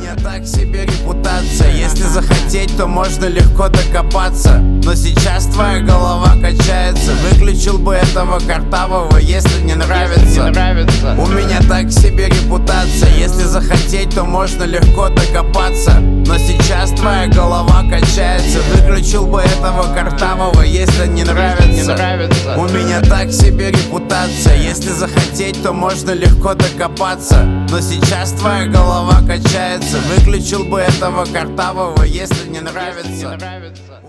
меня так себе репутация. Если захотеть, то можно легко докопаться. Но сейчас твоя голова качается. Выключил бы этого картавого, если не нравится. У меня так себе репутация. Если захотеть, то можно легко докопаться. Но сейчас твоя голова качается. Выключил бы этого картавого, если не нравится. У меня так себе репутация. Если захотеть, то можно легко докопаться. Но сейчас твоя голова качается. Выключил бы этого картавого, если не нравится.